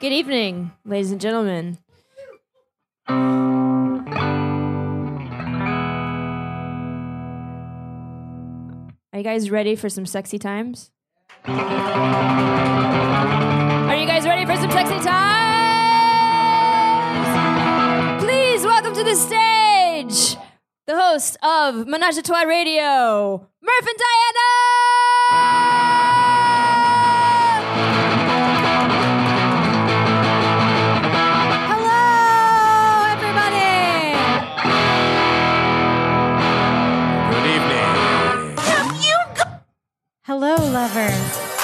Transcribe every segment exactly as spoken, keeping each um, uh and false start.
Good evening, ladies and gentlemen. Are you guys ready for some sexy times? Are you guys ready for some sexy times? Please welcome to the stage the host of Menage a Trois Radio, Murph and Diana! Hello, lovers.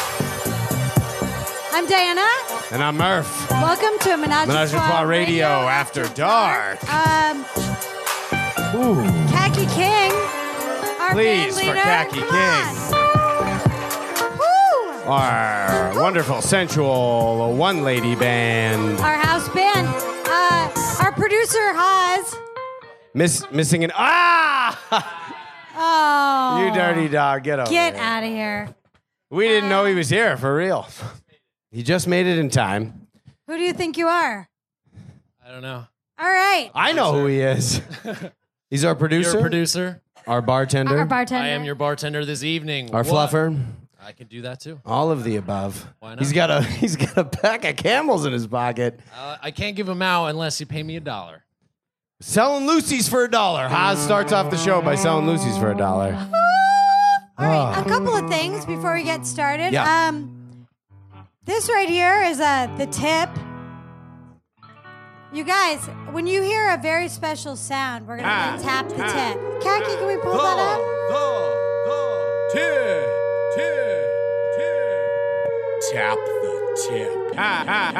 I'm Diana. And I'm Murph. Welcome to Menage, Menage a Trois Radio After Dark. Um, Ooh. Khaki King, our Please, band for leader. Khaki Come on. Woo! Our wonderful, sensual one-lady band. Our house band. Uh, our producer, Haas. Miss, missing an... Ah! Oh. You dirty dog, get over Get there. out of here. We didn't know he was here, for real. He just made it in time. Who do you think you are? I don't know. All right. I know who he is. He's our producer. You're a producer. Our bartender. Our bartender. I am your bartender this evening. Our What? fluffer. I can do that too. All of the above. Why not? He's got a he's got a pack of Camels in his pocket. Uh, I can't give them out unless you pay me a dollar. Selling Lucy's for a dollar. Haas starts off the show by selling Lucy's for a dollar. All right, a couple of things before we get started. Yeah. Um, this right here is uh, the tip. You guys, when you hear a very special sound, we're going to Ah, tap the ah. tip. Khaki, can we pull that up? the, the, tip, tip, tip. Tap the tip. Tap, tap,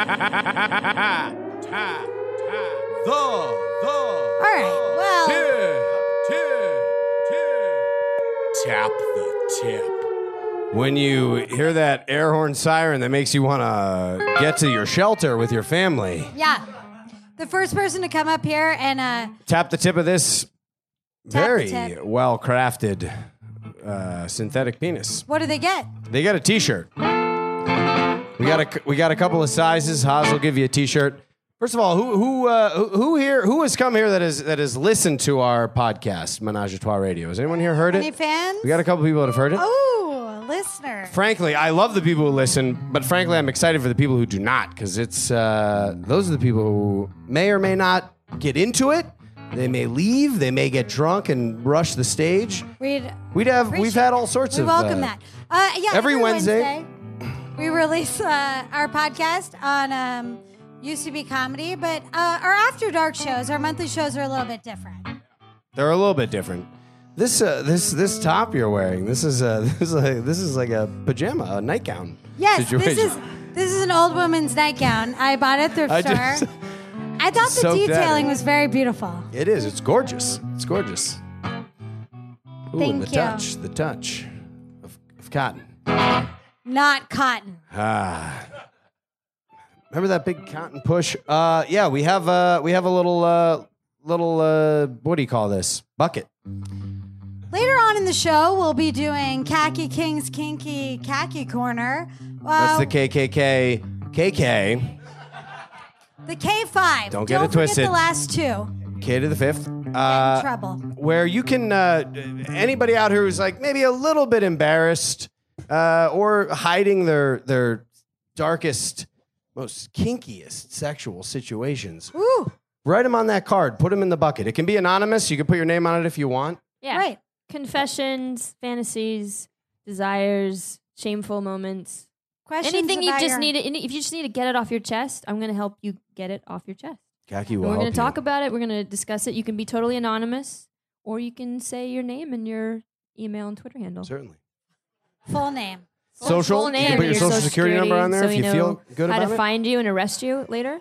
tap. The, the. All right, well, Tap the tip. When you hear that air horn siren that makes you want to get to your shelter with your family, yeah. The first person to come up here and uh, tap the tip of this Tap the very tip. well crafted uh, synthetic penis. what do they get? They got a T-shirt. We got a we got a couple of sizes. Haas will give you a T-shirt. First of all, who who uh, who, who here who has come here that has that has listened to our podcast, Menage a Trois Radio? Has anyone here heard Any it? fans? We got a couple people that have heard it. Oh, listener. Frankly, I love the people who listen, but frankly, I'm excited for the people who do not, because it's uh, those are the people who may or may not get into it. They may leave. They may get drunk and rush the stage. We'd We'd have we've appreciate had all it. sorts we of. welcome uh, that. Uh, yeah, every every Wednesday. we release uh, our podcast on um, used to be comedy, but uh, our after dark shows, our monthly shows, are a little bit different. They're a little bit different. This uh, this this top you're wearing. This is a this is like this is like a pajama, a nightgown. Yes, situation. this is this is an old woman's nightgown. I bought it at thrift I store. just- I thought the Soaked that detailing in. was very beautiful. It is. It's gorgeous. It's gorgeous. Ooh, Thank and the you. touch, the touch of, of cotton. Not cotton. Ah. Remember that big cotton push? Uh, yeah, we have uh, we have a little uh, little uh, what do you call this? Bucket. Later on in the show, we'll be doing Khaki King's Kinky Khaki Corner. Uh, That's the K K K K K. the K five. Don't get it forget twisted. the last two. K to the fifth. Get in Uh, trouble. where you can uh, anybody out here who's like maybe a little bit embarrassed uh, or hiding their their darkest, most kinkiest sexual situations. Ooh, Write them on that card. Put them in the bucket. It can be anonymous. You can put your name on it if you want. Yeah. right. Confessions, fantasies, desires, shameful moments. Questions Anything you about just your- need to, if you just need to get it off your chest, I'm going to help you get it off your chest. Khaki And will we're help going to talk you. about it. We're going to discuss it. You can be totally anonymous, or you can say your name and your email and Twitter handle. Certainly. Full name. Social. Full You name can put and your social security number on there so if we you know feel good how about to it. find you and arrest you later.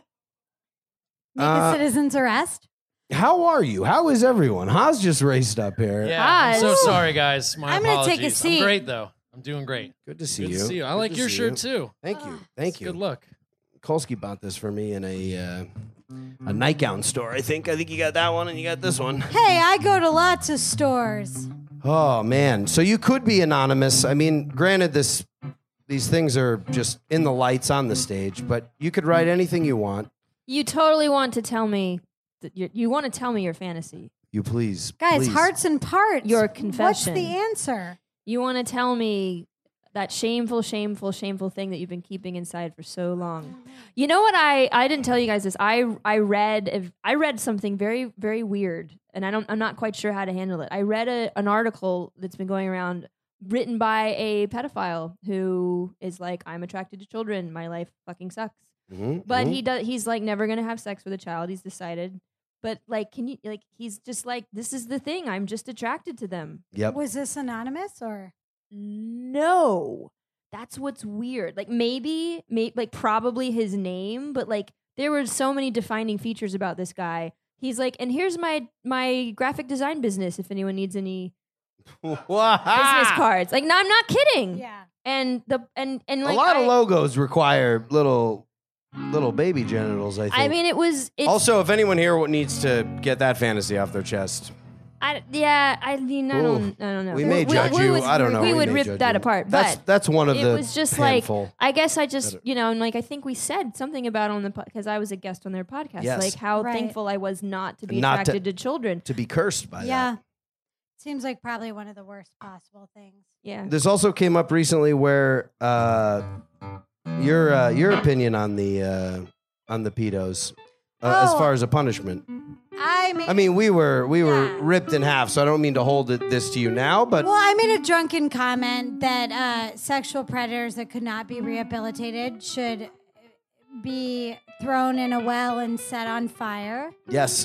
Make Uh, a citizen's arrest. How are you? How is everyone? Haas just raced up here. Yeah, Hi. I'm so Ooh. sorry, guys. My I'm gonna take a apologies. seat. I'm great though. I'm doing great. Good to see Good you. to see you. I Good like to your see shirt you. too. Thank you. Thank you. Good look. Kolsky bought this for me in a uh, a nightgown store. I think. I think you got that one and you got this one. Hey, I go to lots of stores. Oh man. So you could be anonymous. I mean, granted, this these things are just in the lights on the stage, but you could write anything you want. You totally want to tell me that you you want to tell me your fantasy. You please, Guys, please. hearts and parts. Your What's confession. the answer? You want to tell me that shameful, shameful, shameful thing that you've been keeping inside for so long. You know what? I, I didn't tell you guys this. I I read I read something very very weird, and I don't I'm not quite sure how to handle it. I read a, an article that's been going around, written by a pedophile who is like, I'm attracted to children. My life fucking sucks. Mhm, But mhm. he does. He's like never gonna have sex with a child. He's decided. But like, can you like? He's just like, this is the thing. I'm just attracted to them. Yep. Was this anonymous or? No, that's what's weird. Like maybe, maybe like probably his name, but like there were so many defining features about this guy. He's like, and here's my my graphic design business. If anyone needs any business cards, like, no, I'm not kidding. Yeah. And the and and A like lot I, of logos require little little baby genitals, I think. I mean, it was. It's, also, if anyone here needs to get that fantasy off their chest, I, yeah, I mean, I don't, I don't know. we may judge you. I don't know. We We would may rip judge that you. apart. That's But that's one of it the was just handful. like, I guess I just, That- you know, and like I think we said something about on the because I was a guest on their podcast, Yes. like how Right. thankful I was not to be Not to- attracted to, children. to be cursed by Yeah. that. Seems like probably one of the worst possible things. Yeah, This also came up recently where uh, your uh, your opinion on the uh, on the pedos uh, as Oh. far as a punishment. I mean, I mean, we were we were Yeah. ripped in half, so I don't mean to hold it, this to you now, but well, I made a drunken comment that uh, sexual predators that could not be rehabilitated should be thrown in a well and set on fire. yes,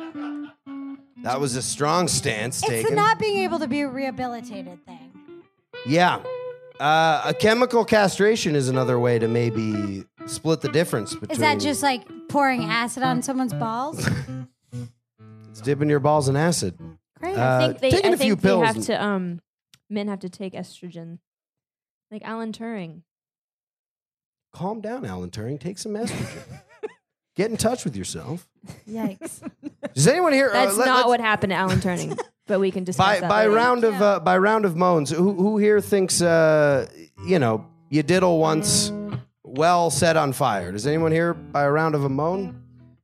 that was a strong stance It's taken. the not being able to be rehabilitated thing. Yeah. Uh, a chemical castration is another way to maybe split the difference between. Is that just like pouring acid on someone's balls? It's dipping your balls in acid? Great. Uh, I think they, taking I a few think they pills have and- to, um, men have to take estrogen, like Alan Turing. Calm down, Alan Turing. Take some estrogen. Get in touch with yourself. Yikes. Does anyone here? uh, That's let- not let's- what happened to Alan Turing, but we can discuss By that by later. round of uh, by round of moans. Who who here thinks uh, you know you diddle once, well set on fire? Does anyone here by a round of a moan?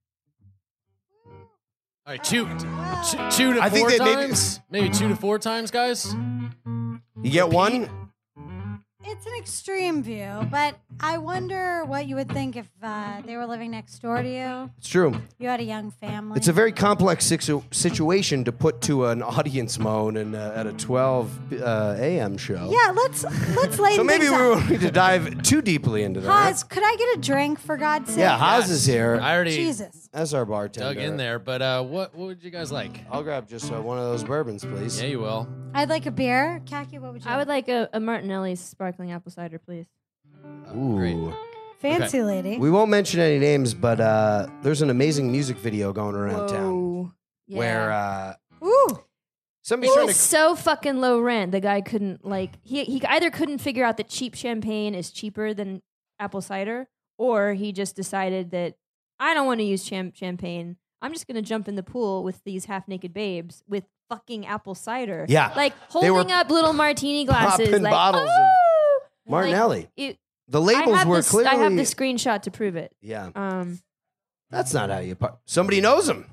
All right, two, two, two to I four think that maybe- times. Maybe, two to four times, guys. You get one. It's an extreme view, but I wonder what you would think if uh, they were living next door to you. It's true. You had a young family. It's a very complex situ- situation to put to an audience moan and uh, at a twelve uh, a m show. yeah. Let's let's lay So maybe things we out. won't need to dive too deeply into that. Haas, could I get a drink for God's sake? Yeah, Haas Yes. is here I already Jesus. as our bartender. dug in there, but uh, what what would you guys like? I'll grab just uh, one of those bourbons, please. Yeah, you will. I'd like a beer. Khaki, what would you I would like a, a Martinelli's sparkling apple cider, please. Ooh. Great. Fancy lady. We won't mention any names, but uh, there's an amazing music video going around town Whoa. Yeah. where uh, Ooh. somebody's It trying was to. so fucking low rent. The guy couldn't like he he either couldn't figure out that cheap champagne is cheaper than apple cider, or he just decided that I don't want to use cham- champagne. I'm just gonna jump in the pool with these half naked babes with fucking apple cider. Yeah. like They were holding up little martini glasses, popping like bottles of "Oh!" Martinelli. Like, it, The I labels have were this, clearly. I have the screenshot to prove it. Yeah, Um, that's not how you. Par- Somebody knows him.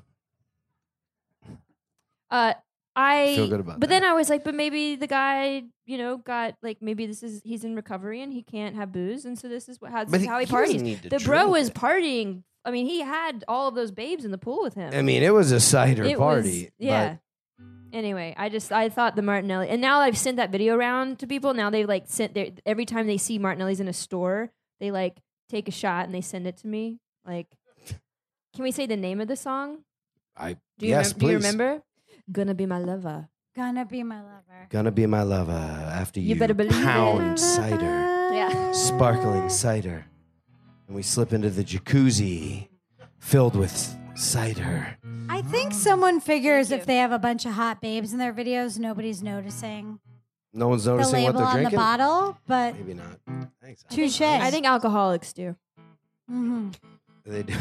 uh, I Feel good about but that. then I was like, but maybe the guy, you know, got like maybe this is he's in recovery and he can't have booze, and so this is what how, this But is he- how he, he doesn't parties. need to The bro drink was it. partying. I mean, he had all of those babes in the pool with him. I mean, it was a cider it party. was, yeah. Anyway, I just I thought the Martinelli, and now I've sent that video around to people. Now they like sent their every time they see Martinelli's in a store, they like take a shot and they send it to me. Like, can we say the name of the song? But I Do you, yes, remem- do you please. remember? Gonna be my lover. Gonna be my lover. Gonna be my lover after you, You better believe it. pound cider, Yeah. sparkling cider, and we slip into the jacuzzi filled with cider. I think someone figures if they have a bunch of hot babes in their videos, nobody's noticing No one's the noticing what label they're on drinking. the bottle, but Maybe not. Thanks. touche. I think alcoholics do. hmm They do.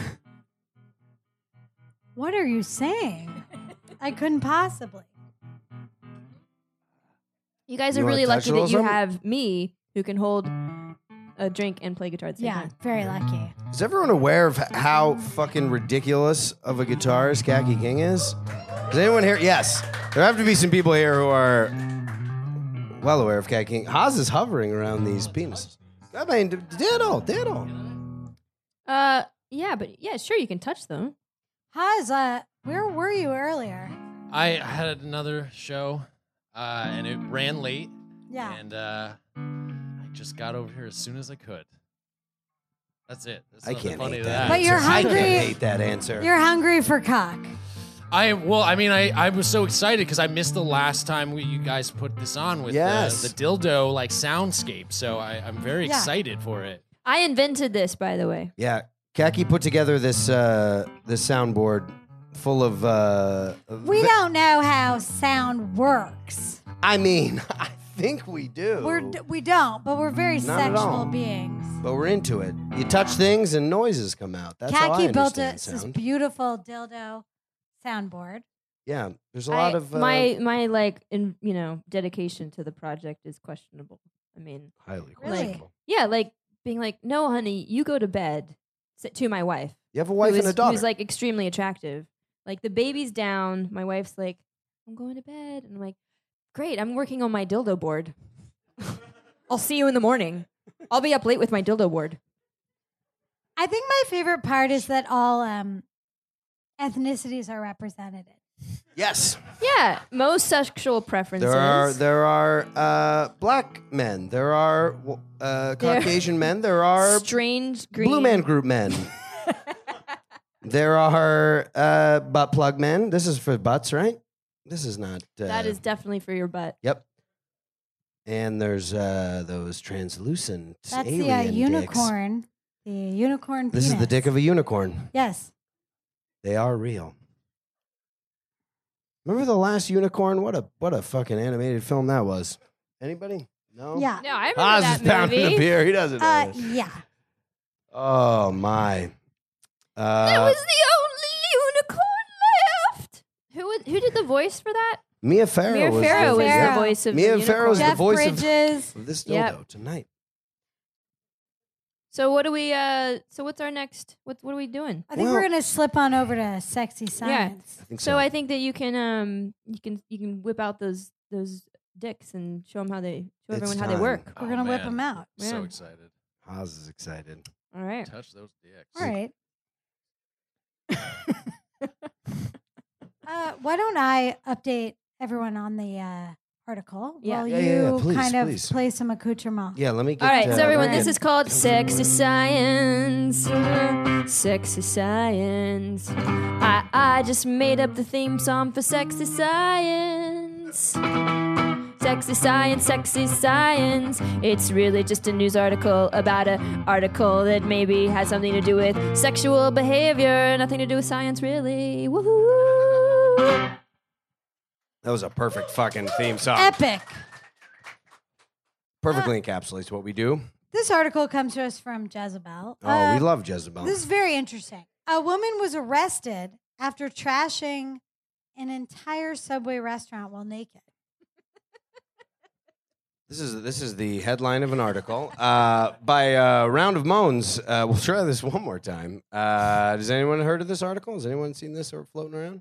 What are you saying? I couldn't possibly. You guys You are wanna really touch lucky a little that you something? have me who can hold a drink and play guitar at the same Yeah, time. very lucky. Is everyone aware of how fucking ridiculous of a guitarist Khaki King is? Is anyone here? Yes. There have to be some people here who are well aware of Khaki King. Haas is hovering around these penises. I mean, d- diddle, diddle. Uh, yeah, but yeah, sure, you can touch them. Haz, uh, where were you earlier? I had another show, uh, and it ran late. Yeah. And uh, I just got over here as soon as I could. That's it. There's I nothing can't funny hate to that. But you're answer. I hungry. can't hate that answer. You're hungry for cock. I well, I mean, I, I was so excited because I missed the last time we, you guys put this on with Yes. the, the dildo like soundscape. So I, I'm very Yeah. excited for it. I invented this, by the way. Yeah, Khaki put together this uh, this soundboard full of. Uh, of We don't know how sound works. I mean, I think we do. We're we don't, but we're very Not at all. sexual beings. but we're into it. You touch things and noises come out. That's how I Khaki built understand us this sound. beautiful dildo soundboard. Yeah, there's a lot I- of uh, my my like in you know dedication to the project is questionable. I mean, highly Really? questionable. yeah, like being like, no, honey, you go to bed. s- To my wife, You have a wife who and is- a daughter. who's like extremely attractive. Like the baby's down, my wife's like, I'm going to bed, and I'm like, great, I'm working on my dildo board. I'll see you in the morning. I'll be up late with my dildo board. I think my favorite part is that all um, ethnicities are represented. yes, Yeah, most sexual preferences. there are there are uh, black men. There are uh, There- Caucasian men. There are strange green. Blue Man Group men. There are uh, butt plug men. This is for butts, right? This is not. Uh, That is definitely for your butt. Yep. And there's uh, those translucent That's the alien uh, dicks. unicorn. The unicorn. This is the penis. dick of a unicorn. Yes. They are real. Remember the last unicorn? What a what a fucking animated film that was. Anybody? No. Yeah. No, I remember Oz that is pounding movie. the beer. He doesn't know. Uh, this. yeah. Oh my. That Uh, was the only unicorn left. Who was, who did the voice for that? Mia Farrow Mia was Farrow the, was Farrow. the voice of Mia the Farrow's unicorn. the Jeff voice of- Bridges. of this dildo Yep. tonight. So what do we? Uh, so what's our next? What what are we doing? I think Well- we're gonna slip on over to sexy science. I think So so. I think that you can um you can you can whip out those those dicks and show them how they show It's everyone how they time. work. We're Oh, gonna whip man. them out. So Yeah. excited. Oz is excited. All right. Touch those dicks. All right. uh, why don't I update everyone on the uh, article Yeah. while Yeah, you yeah, yeah. Please, kind of please. play some accoutrement? Yeah, let me get. All right. uh, So everyone, let me this get- is called Sexy Science. Sexy Science. I I just made up the theme song for Sexy Science. Sexy Science, Sexy Science. It's really just a news article about an article that maybe has something to do with sexual behavior, nothing to do with science, really. Woohoo! That was a perfect fucking theme song. Epic. Perfectly encapsulates what we do. This article comes to us from Jezebel. Oh, Uh, we love Jezebel. This is very interesting. A woman was arrested after trashing an entire Subway restaurant while naked. This is this is the headline of an article uh, by a round of moans. Uh, we'll try this one more time. Uh, has anyone heard of this article? Has anyone seen this or floating around?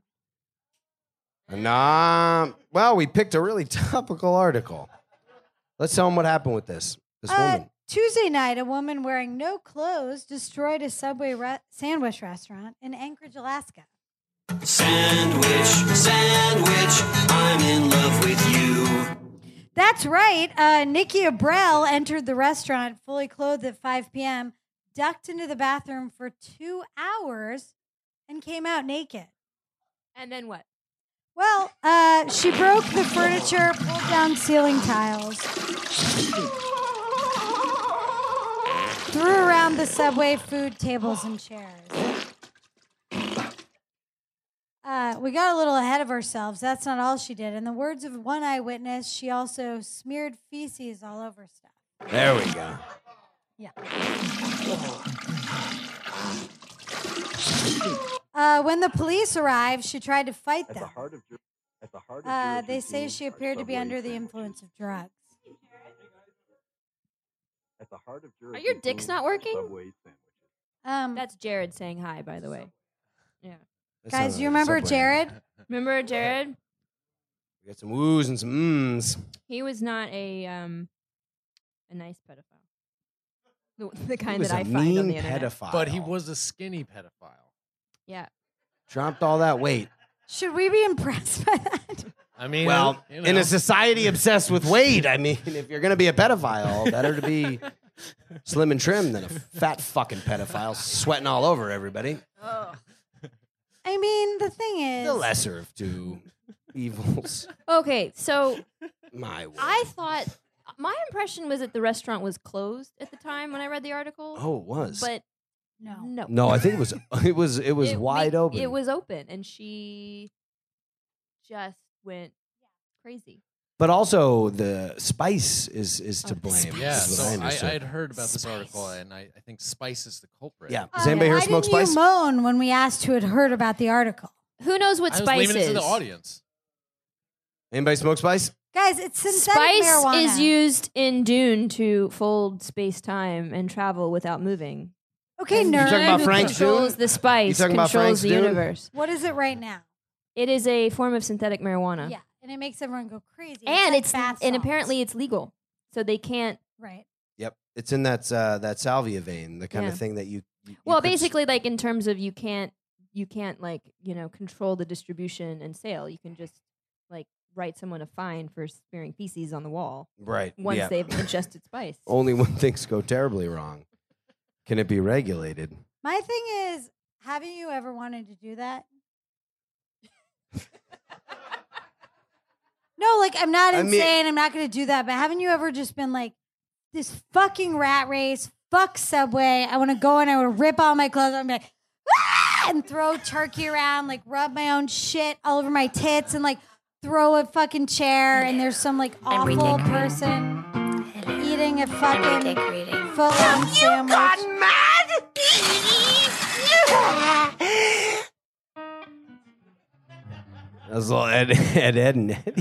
Nah. Well, we picked a really topical article. Let's tell them what happened with this this Uh, woman. Tuesday night, a woman wearing no clothes destroyed a Subway re- sandwich restaurant in Anchorage, Alaska. Sandwich, sandwich, I'm in love with you. That's right. Uh, Nikki Abrell entered the restaurant fully clothed at five p.m., ducked into the bathroom for two hours, and came out naked. And then what? Well, uh, she broke the furniture, pulled down ceiling tiles, threw around the Subway food tables and chairs. Uh, we got a little ahead of ourselves. That's not all she did. In the words of one eyewitness, she also smeared feces all over stuff. There we go. Yeah. Uh, when the police arrived, she tried to fight them. Uh, they say she appeared to be under the influence of drugs. At the heart of Are your dicks not working? Subway sandwiches. Um, That's Jared saying hi, by the way. Yeah. That guys, sounds you like a remember Subway. Jared? Remember Jared? We got some woos and some mms. He was not a um a nice pedophile. The, the He kind was that a I find mean on the internet. pedophile. But he was a skinny pedophile. Yeah. dropped all that weight. Should we be impressed by that? I mean, Well, you know. in a society obsessed with weight, I mean, if you're gonna be a pedophile, better to be slim and trim than a fat fucking pedophile sweating all over everybody. I mean, the thing is, The lesser of two evils. Okay, so My word. I thought my impression was that the restaurant was closed at the time when I read the article. Oh, it was. But no. no. no, I think it was. It was. It was It wide ma- open. It was open, and she just went crazy. But also the spice is is to Oh, the blame. spice. yeah, is what so I, understood. I had heard about this Spice. article, and I, I think spice is the culprit. Yeah. Um, Does anybody here why smoke didn't spice? you moan when we asked who had heard about the article? Who knows what I was spice leaving is? it to the audience. Anybody smoke spice? Guys, it's synthetic Spice marijuana. is used in Dune to fold space time and travel without moving. Okay, And nerd. You talking about who Frank's controls Dune? the spice talking about controls Frank's the Dune? universe. What is it right now? It is a form of synthetic marijuana. Yeah, and it makes everyone go crazy. And like it's bath and salts. apparently it's legal. So they can't right. Yep. It's in that uh, that salvia vein, the kind Yeah. of thing that you. you you Well, could s- basically like in terms of you can't you can't like, you know, control the distribution and sale. You can just like write someone a fine for smearing feces on the wall Right. once yeah. they've ingested spice. Only when things go terribly wrong can it be regulated. My thing is, haven't you ever wanted to do that? No, like I'm not I mean- insane. I'm not going to do that. But haven't you ever just been like, this fucking rat race, fuck Subway. I want to go and I want to rip all my clothes. I'm like, ah! And throw turkey around, like rub my own shit all over my tits, and like throw a fucking chair. And there's some like awful person eating a fucking foot long sandwich. That was a little Ed, Ed, Ed, and Eddie.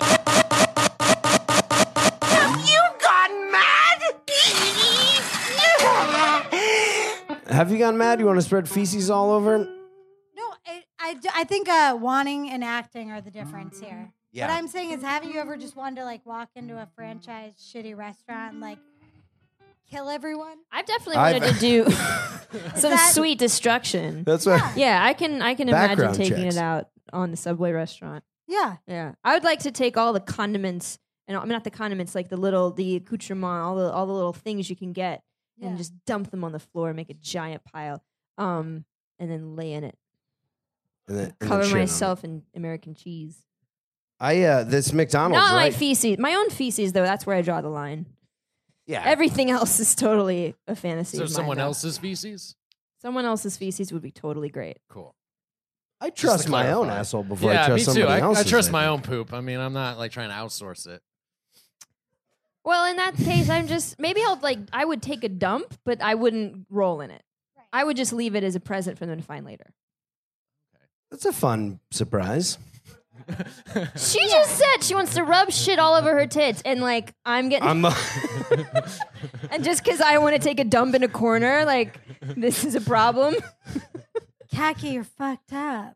Have you gone mad? You want to spread feces all over? No, I, I, d- I think uh, wanting and acting are the difference here. Yeah. What I'm saying is, haven't you ever just wanted to like walk into a franchise shitty restaurant and like kill everyone? I've definitely I've- wanted to do some that- sweet destruction. That's what. Yeah, I can I can imagine Background taking checks. it out on the Subway restaurant. Yeah. Yeah, I would like to take all the condiments and I mean not the condiments, like the little the accoutrement, all the all the little things you can get, Yeah. and just dump them on the floor, make a giant pile, um, and then lay in it. And then, and then Cover shit on it. myself in American cheese. I uh, this McDonald's Not my right? feces, my own feces though. That's where I draw the line. yeah. Everything else is totally a fantasy. So of mine, someone though. else's feces? Someone else's feces would be totally great. Cool. I trust to my own clarify. asshole before yeah, I trust me too. somebody I, I else's. trust my think. own poop. I mean, I'm not like trying to outsource it. Well, in that case, I'm just maybe I'll like I would take a dump, but I wouldn't roll in it. Right. I would just leave it as a present for them to find later. That's a fun surprise. She just said she wants to rub shit all over her tits, and like I'm getting, I'm. Uh, and just because I want to take a dump in a corner, like this is a problem. Khaki, you're fucked up.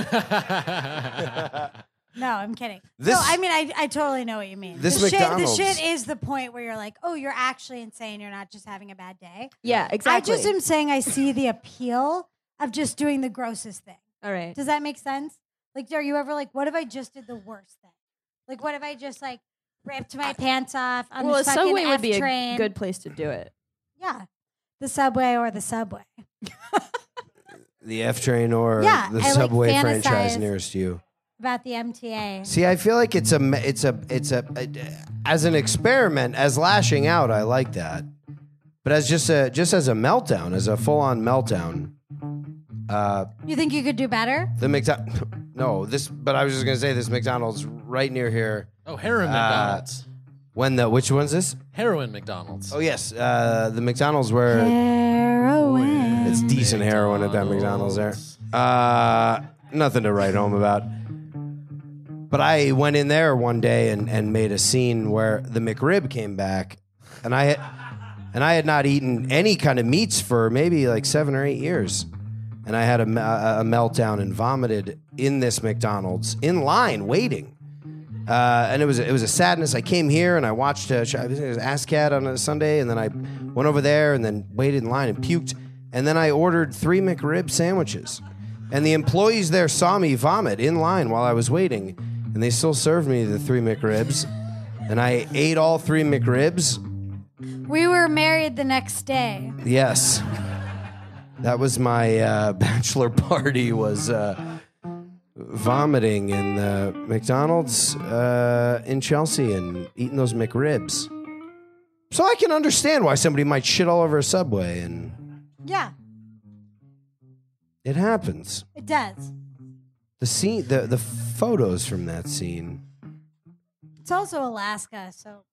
No, I'm kidding. This- no, I mean, I, I totally know what you mean. This the shit, the McDonald's- shit is the point where you're like, oh, you're actually insane. You're not just having a bad day. Yeah, exactly. I just am saying I see the appeal of just doing the grossest thing. all right. Does that make sense? Like, are you ever like, what if I just did the worst thing? Like, what if I just like ripped my pants off on Well, a the fucking subway F would be train? a good place to do it. Yeah, the subway or the subway. the F train or Yeah, the I, like, Subway franchise fantasize- nearest you. About the M T A. See, I feel like it's a, me- it's a, it's a, as an experiment, as lashing out, I like that. But as just a, just as a meltdown, as a full-on meltdown, uh, You think you could do better? the McDonald's, no, this, but I was just gonna say this McDonald's right near here. Oh, heroin Uh, McDonald's. When the, which one's this? Heroin McDonald's. Oh yes, uh, the McDonald's where Heroin. it's decent heroin at that McDonald's there. Uh, nothing to write home about. But I went in there one day and, and made a scene where the McRib came back, and I had, And I had not eaten any kind of meats for maybe like seven or eight years. And I had a, a, a meltdown and vomited in this McDonald's in line waiting. Uh, and it was it was a sadness. I came here and I watched uh, it was ASCAD on a Sunday, and then I went over there and then waited in line and puked. And then I ordered three McRib sandwiches. And the employees there saw me vomit in line while I was waiting, and they still served me the three McRibs. And I ate all three McRibs. We were married the next day. Yes. That was my uh, bachelor party, was uh, vomiting in the McDonald's uh, in Chelsea and eating those McRibs. So I can understand why somebody might shit all over a Subway, and Yeah, it happens. it does. The scene, the, the photos from that scene. It's also Alaska, so.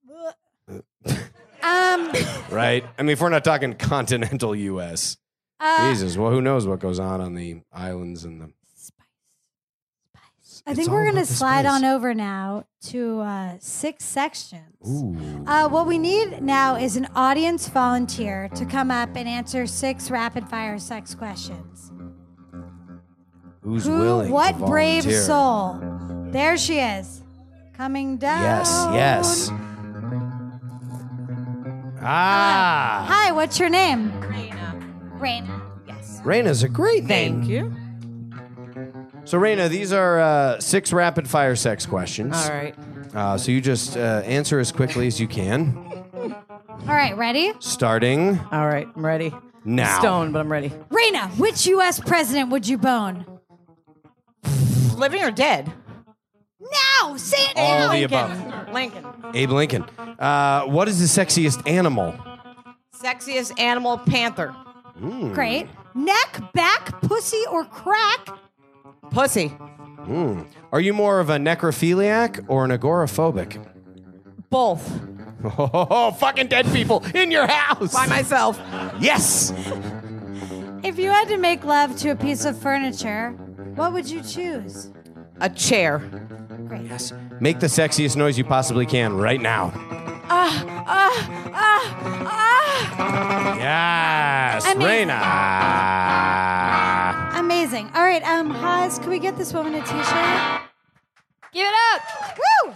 um. Right? I mean, if we're not talking continental U S Uh, Jesus, well, who knows what goes on on the islands and the... I It's think all we're going to about the slide spice. on over now to uh, six sections. Ooh. Uh, what we need now is an audience volunteer to come up and answer six rapid fire sex questions. Who's Who, willing what to brave volunteer? soul? There she is, coming down. Yes, yes. Ah. Hi, what's your name? Raina. Raina. Yes. Raina's a great Thank name. you. So, Raina, these are uh, six rapid fire sex questions. All right. Uh, so you just uh, answer as quickly as you can. All right, ready? Starting All right. I'm ready. now. Stoned, but I'm ready. Raina, which U S president would you bone? Living or dead? Now, say it All now. the Lincoln. above. Lincoln. Abe Lincoln. Uh, what is the sexiest animal? Sexiest animal, panther. Great. Neck, back, pussy, or crack? Pussy. Hmm. Are you more of a necrophiliac or an agoraphobic? Both. Oh, fucking dead people in your house. By myself. Yes. If you had to make love to a piece of furniture, what would you choose? A chair. Great. Yes. Make the sexiest noise you possibly can right now. Ah, ah, ah, ah. Yes, Amazing. Raina. Amazing. All right, um, Haas, can we get this woman a t-shirt? Give it up. Woo!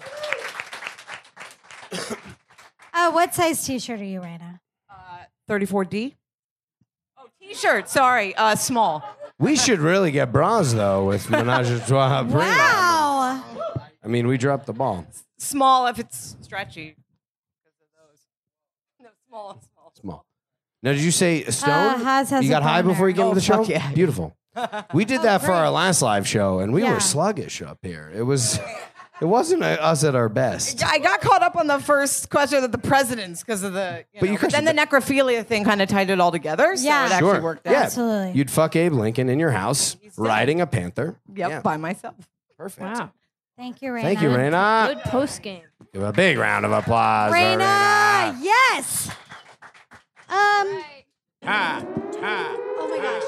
uh, what size t-shirt are you, Raina? thirty-four D? Oh, t-shirt. Sorry. Uh, small. We should really get bras though with Menage a Trois. Raina. Wow. I mean, we dropped the ball. Small if it's stretchy. Because of those. No, small, small. Small. Now, did you say stone? Uh, Haas has you a got high boner. before you came Oh, to the show? fuck yeah. Beautiful. We did that for great. our last live show, and we Yeah. were sluggish up here. It was, it wasn't uh, us at our best. I got caught up on the first question of the presidents because of the. You But know, you but then crushed the necrophilia thing kind of tied it all together. So Yeah. it actually Sure. worked out. Yeah. Absolutely. You'd fuck Abe Lincoln in your house, dead. riding a panther. Yep, Yeah. by myself. Perfect. Wow. Thank you, Raina. Thank you, Raina. Good post game. Give a big round of applause for Raina, Raina. yes. Um. Ha, ha. Oh my gosh.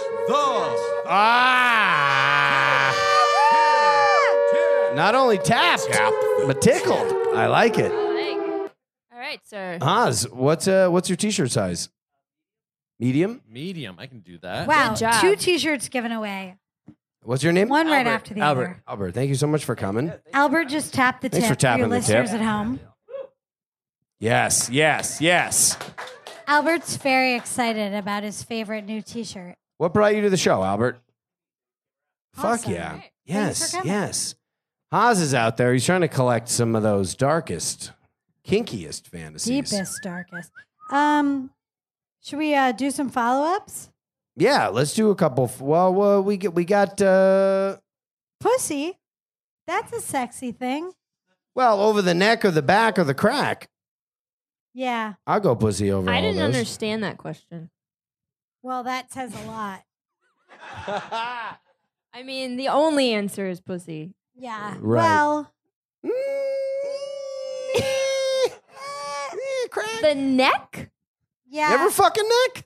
Ah! Not only tapped, but tickled. I like it. All right, sir. Oz, what's uh, what's your t-shirt size? Medium. Medium. I can do that. Wow. Good job. Two t-shirts given away. What's your name? One right Albert. after the Albert. other. Albert, thank you so much for coming. Albert just tapped the Thanks tip for tapping your the listeners tip. at home. Yes, yes, yes. Albert's very excited about his favorite new t-shirt. What brought you to the show, Albert? Fuck Awesome. yeah. Great. Thanks Yes, for coming. yes. Haas is out there. He's trying to collect some of those darkest, kinkiest fantasies. Deepest, darkest. Um, should we uh, do some follow-ups? Yeah, let's do a couple. f- Well, well we get, we got uh, Pussy. That's a sexy thing. well over the neck or the back or the crack. Yeah. I'll go pussy over I all didn't those. understand that question. Well, that says a lot. I mean, the only answer is pussy. Yeah. Right. Well, Crack. The neck? yeah. You ever fuck a neck?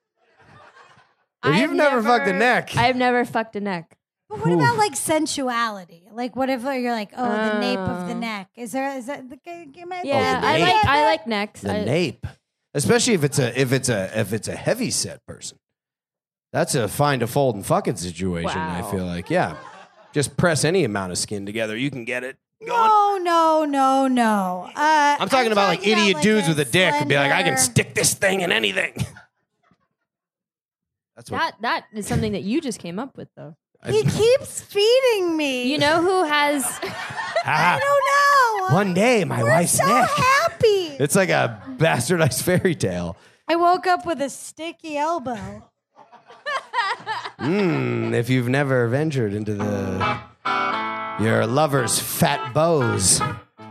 If you've I've never fucked a neck. I've never fucked a neck. But what about like sensuality? Like, what if you're like, oh, the nape of the Uh. neck? Is there? Is that the? g- g- am I- Yeah, the I nape. like I like necks. The I, nape. especially if it's a if it's a if it's a heavy set person. That's a find a fold and fuck it situation. I Wow. feel like, yeah, just press any amount of skin together, you can get it going. No, no, no, no. Uh, I'm talking about like idiot like dudes a with a dick and be like, I can slender- stick this thing in anything. That's what That that is something that you just came up with, though. He keeps feeding me. You know who has? I don't know. One day, my We're wife's so neck. happy. It's like a bastardized fairy tale. I woke up with a sticky elbow. Mm, if you've never ventured into the your lover's fat bows.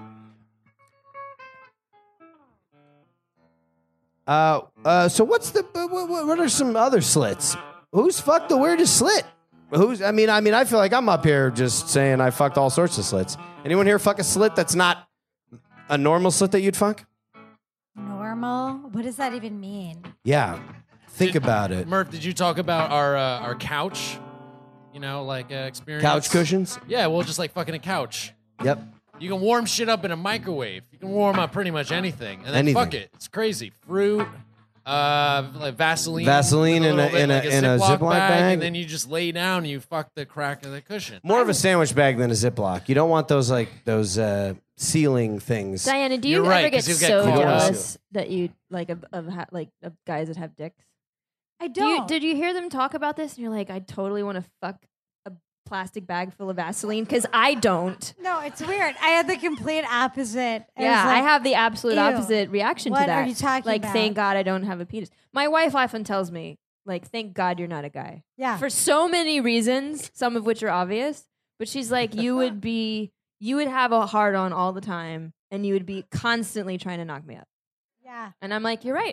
Uh, uh, so what's the what, what what are some other slits? Who's fucked the weirdest slit? Who's? I mean, I mean, I feel like I'm up here just saying I fucked all sorts of slits. Anyone here fuck a slit that's not a normal slit that you'd fuck? Normal? What does that even mean? Yeah, think about it. Murph, did you talk about our uh, our couch? You know, like uh, experience. Couch cushions. Yeah, well, just like fucking a couch. Yep. You can warm shit up in a microwave. You can warm up pretty much anything, and then Anything. fuck it. It's crazy. Fruit, uh, like Vaseline, Vaseline with in a- little bit, in a- like in a Ziploc bag. and then you just lay down and you fuck the crack of the cushion. More of a sandwich bag than a Ziploc. You don't want those like those uh, ceiling things. Diana, do you You're ever right, get 'cause you'll get so claws. jealous that you like of of, ha- like of guys that have dicks? I Do you, don't. did you hear them talk about this? And you're like, I totally want to fuck a plastic bag full of Vaseline because I don't. no, it's weird. I had the complete opposite. I Yeah, was I like, have the absolute ew. opposite reaction What to that. are you talking like, about? thank God I don't have a penis. My wife often tells me, like, thank God you're not a guy. Yeah. For so many reasons, some of which are obvious. But she's like, you would be, you would have a hard on all the time, and you would be constantly trying to knock me up. yeah. And I'm like, you're right.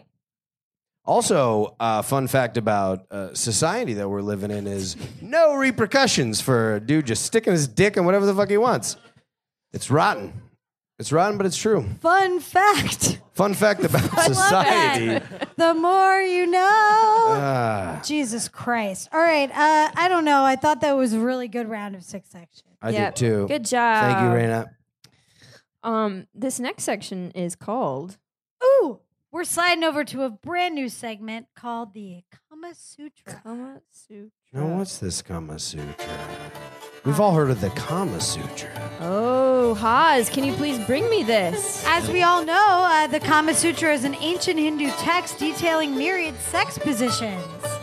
Also, uh, fun fact about uh, society that we're living in is no repercussions for a dude just sticking his dick in whatever the fuck he wants. It's rotten. It's rotten, but it's true. Fun fact. Fun fact about society. The more you know. Ah, Jesus Christ. All right. Uh, I don't know. I thought that was a really good round of six section. I Yep. did too. Good job. Thank you, Raina. Um, this next section is called Ooh. We're sliding over to a brand new segment called the Kama Sutra. Kama Sutra. Now, what's this Kama Sutra? We've all heard of the Kama Sutra. Oh, Haas, can you please bring me this? As we all know, uh, the Kama Sutra is an ancient Hindu text detailing myriad sex positions.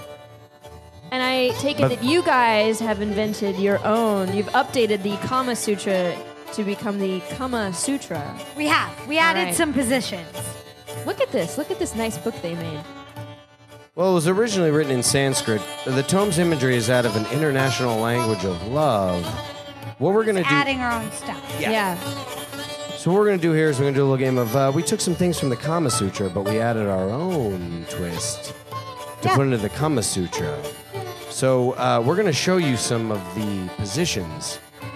And I take it But- that you guys have invented your own. You've updated the Kama Sutra to become the Kama Sutra. We have. We added right. some positions. Look at this. Look at this nice book they made. Well, it was originally written in Sanskrit. The tome's imagery is that of an international language of love. What we're going to do... Adding our own stuff. Yeah. So what we're going to do here is we're going to do a little game of... Uh, we took some things from the Kama Sutra, but we added our own twist to Yeah. put into the Kama Sutra. So uh, we're going to show you some of the positions.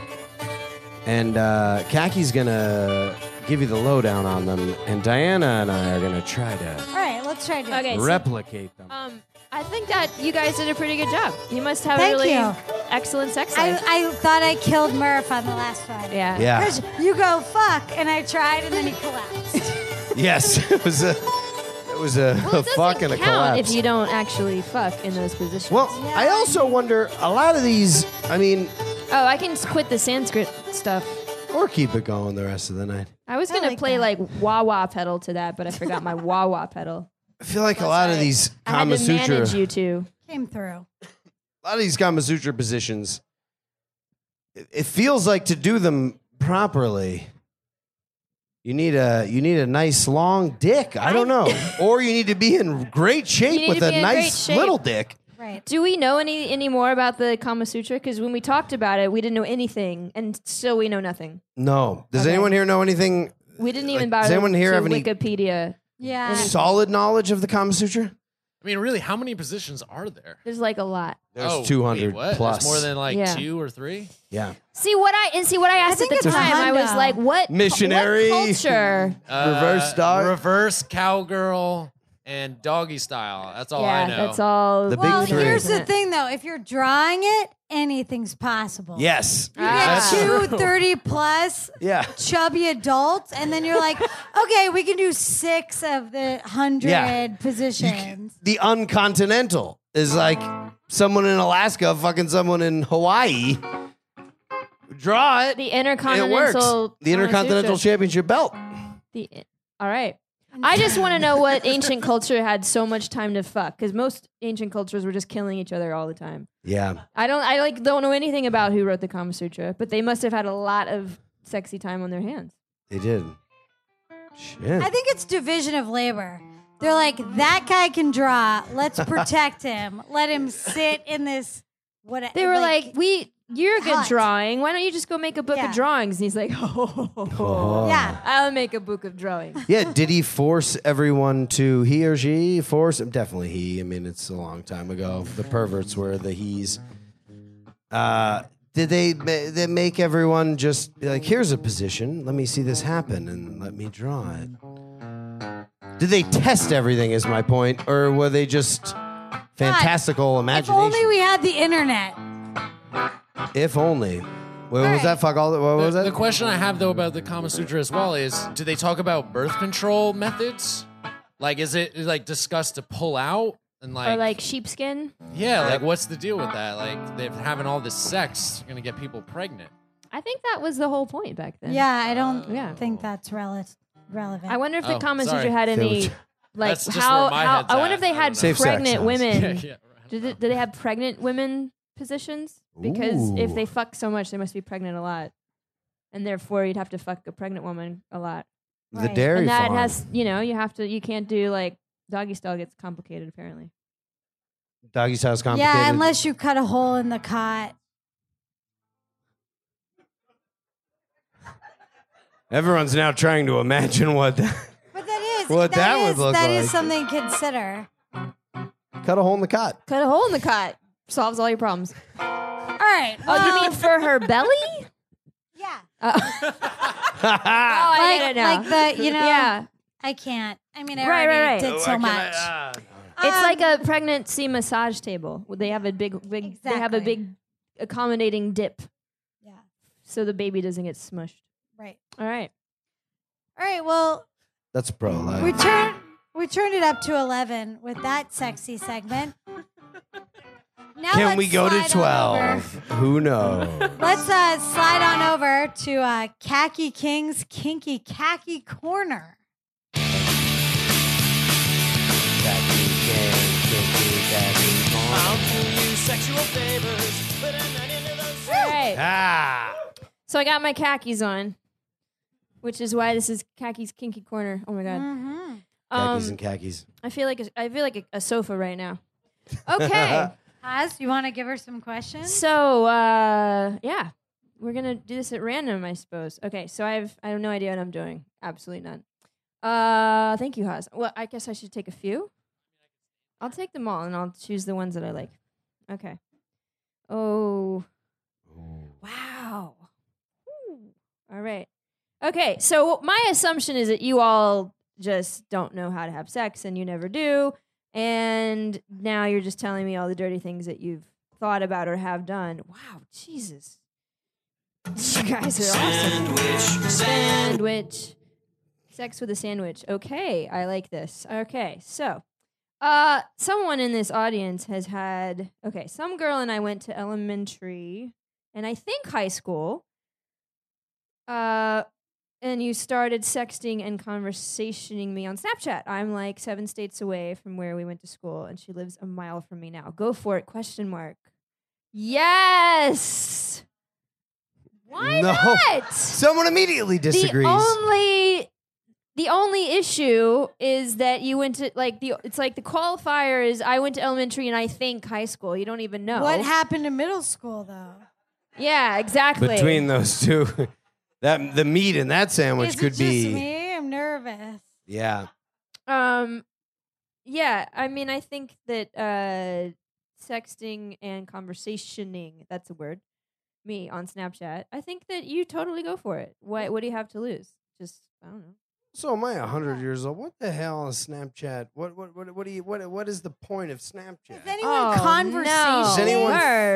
And uh, Kaki's going to give you the lowdown on them. And Diana and I are going to try to All right, let's try to do it. Okay. so, replicate them. um, I think that you guys did a pretty good job. You must have Thank a really you. excellent sex I, life. I thought I killed Murph on the last one. yeah. Yeah. Because you go fuck, and I tried, and then he collapsed. Yes. It was a... It was a, Well, a it doesn't fuck and a count collapse. if you don't actually fuck in those positions. Well, Yeah. I also wonder, a lot of these, I mean, oh, I can s- quit the Sanskrit stuff. or keep it going the rest of the night. I was I gonna like play that. like wah wah pedal to that, but I forgot my wah wah pedal. I feel like a lot of these I had Kama to Sutra, manage you two. Came through. a lot of these Kama Sutra positions, it, it feels like to do them properly, you need a you need a nice long dick. I don't know, or you need to be in great shape need with to a be in great nice shape. little dick. Right. Do we know any any more about the Kama Sutra? Because when we talked about it, we didn't know anything, and still we know nothing. No, does Okay. anyone here know anything? We didn't Like, even does bother anyone here to have any Wikipedia. Yeah. solid knowledge of the Kama Sutra? I mean, really, how many positions are there? There's like a lot. There's Oh, two hundred wait, what? plus. There's more than like Yeah. two or three? yeah. See what I and see what I asked think at the it's a time. I was hundo. like, what Missionary. what culture? Reverse dog? Reverse cowgirl and doggy style. That's all yeah, I know. that's all. The big Well, three. here's the thing, though. If you're drawing it, anything's possible. Yes. You Ah. get two thirty plus Yeah. chubby adults, and then you're like, okay, we can do six of the hundred Yeah. positions. The uncontinental is like someone in Alaska fucking someone in Hawaii. Draw it. The It works. intercontinental. The Intercontinental Kama Sutra. Championship belt. The, all right. I just want to know what ancient culture had so much time to fuck, because most ancient cultures were just killing each other all the time. Yeah. I don't. I like don't know anything about who wrote the Kama Sutra, but they must have had a lot of sexy time on their hands. They did. Shit. I think it's division of labor. They're like, that guy can draw. Let's protect him. Let him sit in this. What They were like, "We, you're good hut. drawing. Why don't you just go make a book Yeah. of drawings?" And he's like, "Oh, yeah. I'll make a book of drawings." Yeah, did he force everyone to, he or she force, definitely he, I mean, it's a long time ago. The perverts were the he's. Uh, did they, ma- they make everyone just be like, here's a position, let me see this happen, and let me draw it? Did they test everything is my point, or were they just fantastical If imagination? only we had the internet. If only. What was right. that? Fuck all. What was The, that? the question I have though about the Kama Sutra as well is, do they talk about birth control methods? Like, is it like discussed to pull out and like, Or like sheepskin. yeah, like what's the deal with that? Like, they're having all this sex, you're gonna get people pregnant. I think that was the whole point back then. Yeah, I don't Yeah. think that's rel- relevant. I wonder if the Oh, Kama sorry. Sutra had any, Feel- like That's just how where my how. head's I wonder at. if they I had don't know. Safe sex pregnant sounds. women. Yeah, yeah. Did, it, did they have pregnant women positions? Because if Ooh. they fuck so much, they must be pregnant a lot, and therefore you'd have to fuck a pregnant woman a lot. The Right. dairy and that farm. has, you know, you have to. You can't do like doggy style gets complicated apparently. Doggy style's complicated. yeah, unless you cut a hole in the cot. Everyone's now trying to imagine what. The, But that is What that would is- look that is like. something to consider. cut a hole in the cot. Cut a hole in the cot solves all your problems. All right. Oh, you well, mean for her belly? yeah. Uh, oh, I Like, get it now. like the, you know, yeah, I can't. I mean, I Right, already right, right. did so much. it's Um, like a pregnancy massage table. They have a big, big. They have a Exactly. big accommodating dip, Yeah. so the baby doesn't get smushed. Right. All right. All right. Well, That's pro life. we turned we turned it up to eleven with that sexy segment. Now Can let's we go to slide on over- twelve? Who knows? Let's uh, slide on over to uh, Khaki King's Kinky Khaki Corner. All right. Ah. So I got my khakis on, which is why this is Khaki's Kinky Corner. Oh my god. Mm-hmm. Khakis Um, and khakis. I feel like a, I feel like a, a sofa right now. Okay. Oz, you want to give her some questions? So uh, yeah, we're gonna do this at random, I suppose. Okay. So I have I have no idea what I'm doing. Absolutely none. Uh, thank you, Haas. Well, I guess I should take a few. I'll take them all, and I'll choose the ones that I like. Okay. Oh. Wow. Ooh. All right. Okay, so my assumption is that you all just don't know how to have sex and you never do. And now you're just telling me all the dirty things that you've thought about or have done. Wow, Jesus. You guys are awesome. Sandwich, Sandwich. Sex with a sandwich. Okay, I like this. Okay, so uh someone in this audience has had okay, some girl and I went to elementary and I think high school. Uh and you started sexting and conversationing me on Snapchat. I'm like seven states away from where we went to school and she lives a mile from me now. Go for it, question mark. Yes. Why No. not? Someone immediately disagrees. The only the only issue is that you went to like the it's like the qualifier is I went to elementary and I think high school. You don't even know. What happened to middle school, though? Yeah, exactly. Between those two, that the meat in that sandwich Is could it just be. me? I'm nervous. Yeah. um yeah, I mean I think that uh sexting and conversationing, that's a word, me on Snapchat, I think that you totally go for it. What what do you have to lose? Just I don't know. So am I a hundred years old? What the hell is Snapchat? What what what what do you what what is the point of Snapchat? Is anyone Oh, conversation? no. Is anyone Word.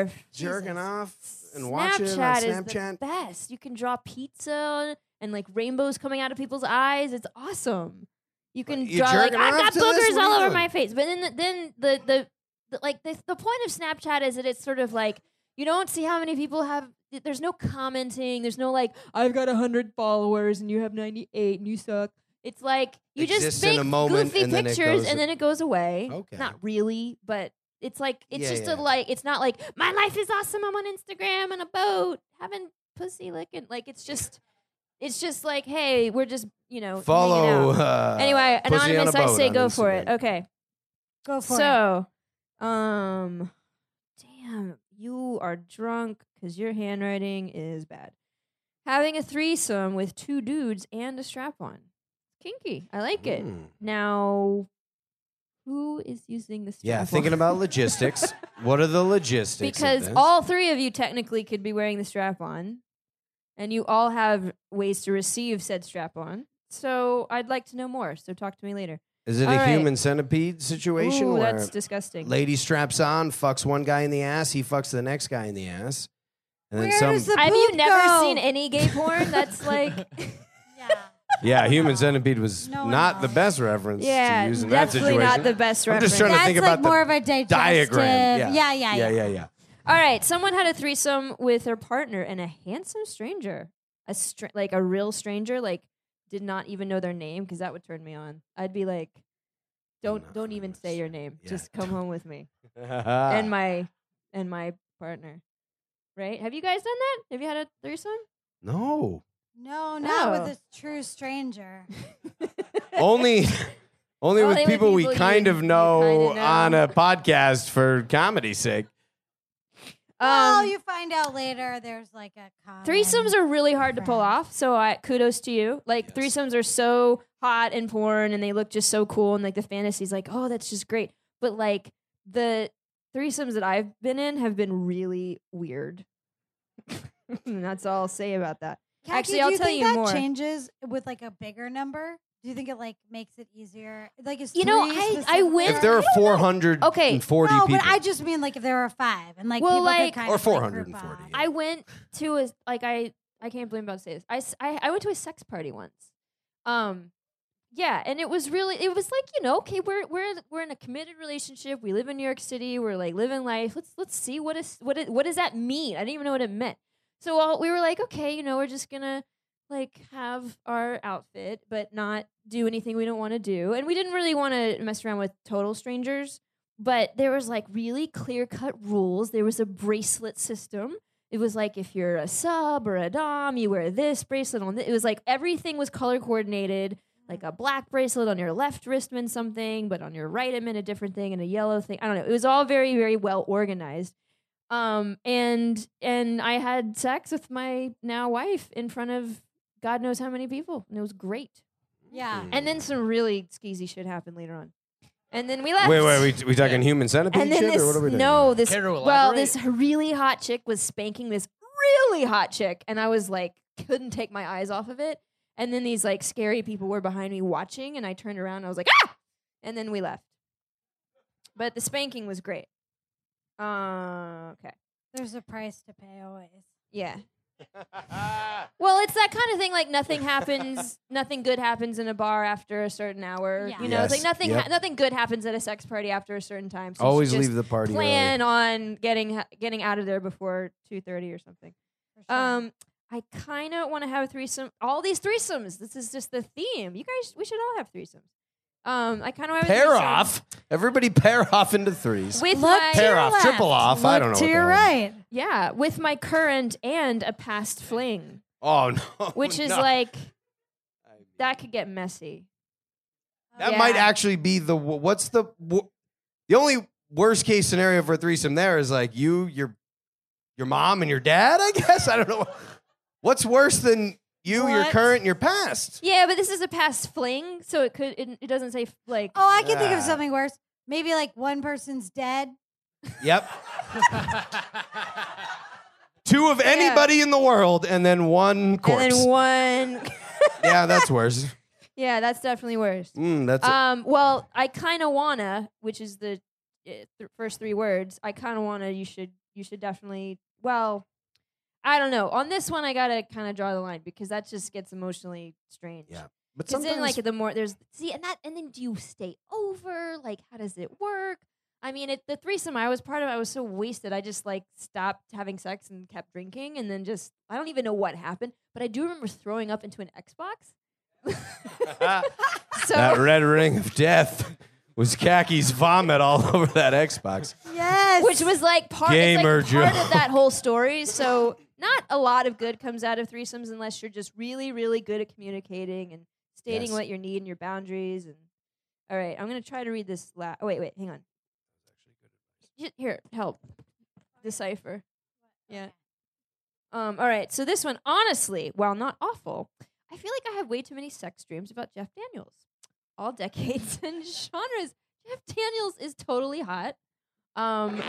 barf. jerking Jesus. off and watching it on Snapchat is Snapchat. the best. You can draw pizza and like rainbows coming out of people's eyes. It's awesome. You can You draw like jerking I've off got to this? boogers What are all you over doing? my face. But then the, then the the, the like the, the point of Snapchat is that it's sort of like you don't see how many people have. There's no commenting. There's no like I've got a hundred followers and you have ninety-eight and you suck. It's like you Exists just in make a moment goofy and then it pictures goes- and then it goes away. Okay. Not really, but it's like it's Yeah, just yeah. a like it's not like my life is awesome. I'm on Instagram on a boat having pussy licking. Like it's just it's just like hey, we're just you know hanging Follow. out. Uh, Anyway, Pussy on a anonymous, I Boat say on go for it. Instagram. Okay, Go for it. so um, damn, you are drunk because your handwriting is bad. Having a threesome with two dudes and a strap-on. Kinky. I like it. Mm. Now, who is using the strap-on? Yeah, thinking about logistics. What are the logistics? of because this? all three of you technically could be wearing the strap-on, and you all have ways to receive said strap-on. So I'd like to know more. So talk to me later. is it all a right. human centipede situation Ooh, where that's disgusting. lady straps on, fucks one guy in the ass, he fucks the next guy in the ass, and then Where some. does the Have you poop never go? seen any gay porn? That's like, Yeah. Yeah, human centipede was No one not the knows. best reference yeah, to use in that definitely situation. not the best I'm reference. just trying to That's think like about the more of a digestive. diagram. Yeah. Yeah, yeah, yeah, yeah. yeah, yeah. All right, someone had a threesome with their partner and a handsome stranger, a str- like a real stranger, like did not even know their name because that would turn me on. I'd be like, don't No, don't even say your name, yeah. just come home with me Ah. and my and my partner. Right? Have you guys done that? Have you had a threesome? no, No, not Oh. with a true stranger. only. Only Only with with people we people you- kind of you know, kinda know. on a podcast for comedy's sake. well, Um, you find out later there's like a common Threesomes are really hard to pull friend. off, so I, kudos to you. Like Yes. threesomes are so hot in porn, and they look just so cool, and like the fantasy's like, oh, that's just great. But like the threesomes that I've been in have been really weird. And that's all I'll say about that. Khaki, Actually, do I'll you tell think you that more. changes with like a bigger number? Do you think it like makes it easier? Like is You know, three I- I specifically- went- If there are four hundred Okay. forty no, people, but I just mean like if there were five and like Well, people like- could kind Or of like, four hundred group forty, off. yeah. I went to a like I I can't believe I'm about to say this. I, s- I I went to a sex party once. Um yeah, and it was really it was like, you know, okay, we're we're we're in a committed relationship. We live in New York City. We're like living life. Let's let's see what is what it, what does that mean? I didn't even know what it meant. So uh, we were like, okay, you know, we're just going to like have our outfit but not do anything we don't want to do. And we didn't really want to mess around with total strangers, but there was like really clear-cut rules. There was a bracelet system. It was like if you're a sub or a dom, you wear this bracelet on. Th- it was like everything was color coordinated. Like a black bracelet on your left wrist meant something, but on your right it meant a different thing, and a yellow thing. I don't know. It was all very, very well organized. Um, and and I had sex with my now wife in front of God knows how many people, and it was great. Yeah. And then some really skeezy shit happened later on. And then we left. wait, wait, we we talking human centipede And then shit, this, or what are we doing? no, this Care to well, elaborate? this really hot chick was spanking this really hot chick, and I was like, couldn't take my eyes off of it. And then these like scary people were behind me watching, and I turned around, and I was like, ah! And then we left. But the spanking was great. Uh, okay, There's a price to pay always. yeah. Well, it's that kind of thing. Like nothing happens, nothing good happens in a bar after a certain hour. Yeah. You know, it's like Yes, nothing. yep. Ha- nothing good happens at a sex party after a certain time. So you Always should just leave the party plan on getting ha- getting out of there before two thirty or something. For sure. Um, I kind of want to have a threesome. All these threesomes. This is just the theme. You guys, we should all have threesems. Um, I kind of want to have a Pair threesome off. Everybody pair off into threes. with Look my to Pair your off, left. triple off, I Look don't know To what your the hell. right. yeah, with my current and a past fling, Oh no. which is no. like that could get messy. That Yeah. might actually be the what's the wh- the only worst case scenario for a threesome there is like you, your your mom, and your dad. I guess I don't know. What's worse than you, your What? current, and your past? Yeah, but this is a past fling, so it could. It, it doesn't say f- like. Oh, I can think of Ah. something worse. Maybe like one person's dead. Yep. Two of anybody in the world, and then one corpse. And then one. Yeah, that's worse. Yeah, that's definitely worse. Mm, that's Um, well, I kind of wanna, which is the uh, th- first three words. I kind of wanna. You should you should definitely. Well, I don't know. On this one, I gotta kind of draw the line because that just gets emotionally strange. Yeah. But Because then, sometimes like, the more there's see, and that, and then do you stay over? Like, how does it work? I mean, it, the threesome I was part of, I was so wasted. I just like stopped having sex and kept drinking, and then just I don't even know what happened, but I do remember throwing up into an Xbox. so that red ring of death was Kaki's vomit all over that Xbox. Yes. which was like part, it's Gamer like part Joe. of that whole story. So not a lot of good comes out of threesomes unless you're just really, really good at communicating and stating Yes. what your need and your boundaries. And all right, I'm gonna try to read this. La- oh wait, wait, hang on. Y- Here, help decipher. Yeah. Um. All right. So this one, honestly, while not awful, I feel like I have way too many sex dreams about Jeff Daniels. All decades and genres. Jeff Daniels is totally hot. Um.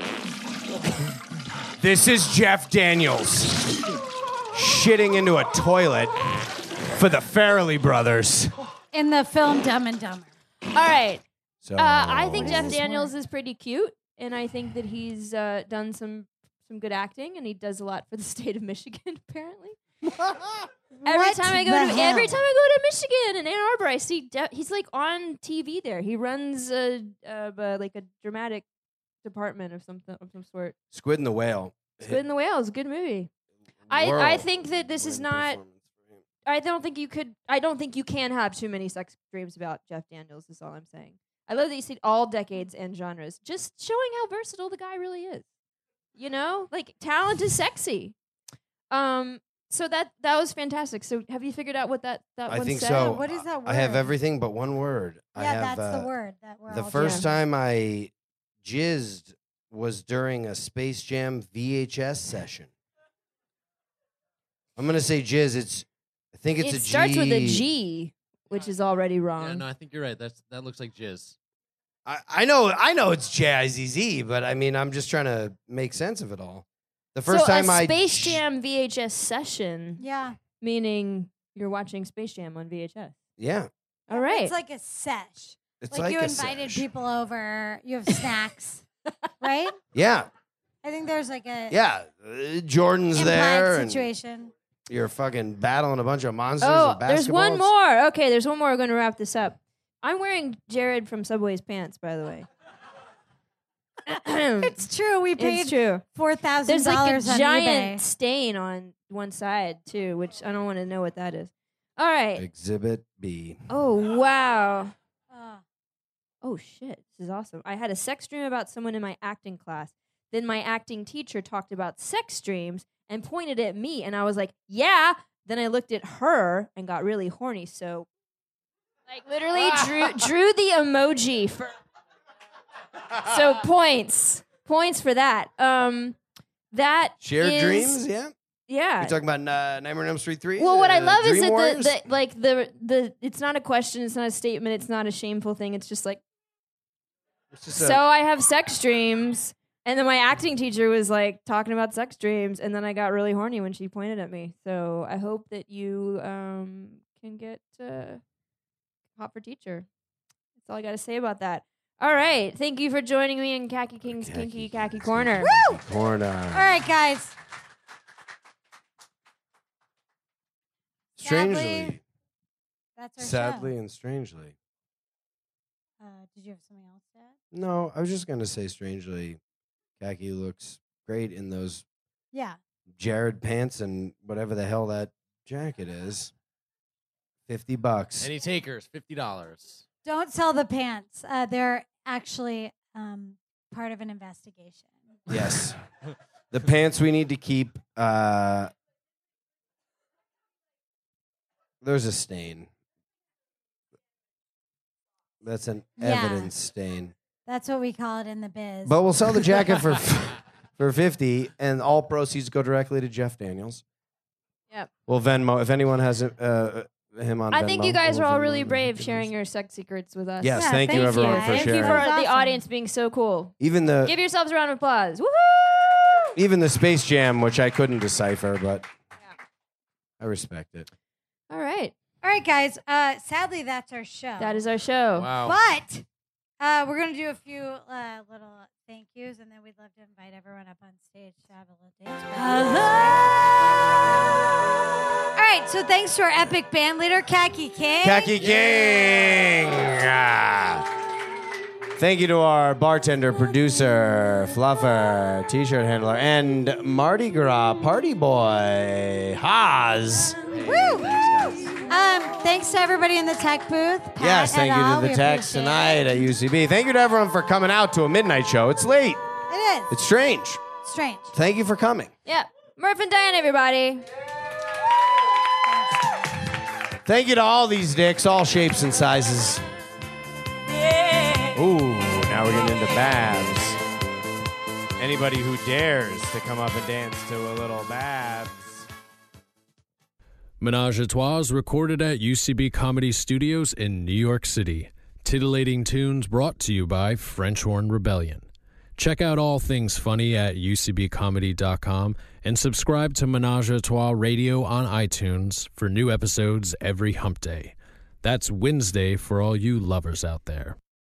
This is Jeff Daniels shitting into a toilet for the Farrelly brothers. in the film Dumb and Dumber. All right. So Uh, I think What Jeff is this Daniels word? is pretty cute, and I think that he's uh, done some some good acting, and he does a lot for the state of Michigan. Apparently, every What time I go the to hell? every time I go to Michigan and Ann Arbor, I see De- he's like on T V there. He runs a uh, uh, like a dramatic department of something of some sort. Squid and the Whale. Squid and the Whale is a good movie. I, I think that this is not. I don't think you could. I don't think you can have too many sex dreams about Jeff Daniels. Is all I'm saying. I love that you see all decades and genres, just showing how versatile the guy really is. You know, like talent is sexy. Um. So that that was fantastic. So have you figured out what that that I one think said? so. What is that word? I have everything but one word. I Yeah, have, that's uh, the word that we're The all first Yeah. time I jizzed was during a Space Jam V H S session. I'm gonna say jizz. It's. I think it's it a G. starts with a G, which is already Yeah, wrong. no, I think you're right. That's that looks like jizz. I, I know. I know it's J I Z Z, but I mean, I'm just trying to make sense of it all. The first so time a I Space j- Jam V H S session, Yeah. meaning you're watching Space Jam on V H S. Yeah, All right. It's like a sesh. it's Like, like, you a invited sesh. people over. You have snacks, right? Yeah, I think there's like a yeah. Uh, Jordan's implied there, and situation. you're fucking battling a bunch of monsters. Oh, with there's one basketballs. more. Okay, there's one more. We're going to wrap this up. I'm wearing Jared from Subway's pants, by the way. it's It's true. We paid true. four thousand There's like a dollars on giant eBay. stain on one side too, which I don't want to know what that is. All right. Exhibit B. Oh wow. Oh. Oh shit. This is awesome. I had a sex dream about someone in my acting class. Then my acting teacher talked about sex dreams and pointed at me, and I was like, "Yeah." Then I looked at her and got really horny. So, like, literally drew drew the emoji for. So points, points for that. Um, that Shared is- dreams. Yeah. Yeah. You talking about uh, Nightmare on Elm Street three? Well, what I Uh, love is Dream that Warriors? the, the like the the it's not a question, it's not a statement, it's not a shameful thing. It's just like It's just a- so I have sex dreams, and then my acting teacher was like talking about sex dreams, and then I got really horny when she pointed at me. So I hope that you um can get uh, hot for teacher. That's all I got to say about that. All right, thank you for joining me in Khaki King's Khaki Kinky King's Khaki Corner. Woo! Corner. All right, guys. Strangely, Sadly, That's our sadly show. and strangely. Uh, did you have something else to add? No, I was just gonna say strangely, Khaki looks great in those Yeah. Jared pants and whatever the hell that jacket is. Fifty bucks. Any takers? Fifty dollars. Don't sell the pants. Uh, they're actually um, part of an investigation. Yes. The pants we need to keep. Uh, there's a stain. That's an Yeah. evidence stain. That's what we call it in the biz. But we'll sell the jacket for for fifty, and all proceeds go directly to Jeff Daniels. Yep. Well, Venmo. If anyone has uh, him on, I think Venmo, you guys we'll are all Venmo really him. brave sharing your sex secrets with us. Yes, Yeah, thank, you thank everyone you. for Thank Thank sharing. you for That's the awesome. audience being so cool. even the Give yourselves a round of applause. Woohoo! even the Space Jam, which I couldn't decipher, but I respect it. All right. All right, guys. Uh, sadly, that's our show. That is our show. Wow. But uh, we're gonna do a few uh, little thank yous, and then we'd love to invite everyone up on stage to have a little dance. All right, so thanks to our epic band leader, Khaki King. Khaki King. Ah. Thank you to our bartender, producer, fluffer, t-shirt handler, and Mardi Gras party boy, Haas. Woo! Um, thanks to everybody in the tech booth. Pat Yes, thank et you al. to the We techs appreciate tonight it. at U C B. Thank you to everyone for coming out to a midnight show. It's late. It is. It's strange. Strange. Thank you for coming. Yeah. Murph and Diane, everybody. Thank you to all these dicks, all shapes and sizes. Ooh, now we're getting into Babs. Anybody who dares to come up and dance to a little Babs. Menage a Trois is recorded at U C B Comedy Studios in New York City. Titillating tunes brought to you by French Horn Rebellion. Check out all things funny at u c b comedy dot com and subscribe to Menage a Trois Radio on iTunes for new episodes every hump day. That's Wednesday for all you lovers out there.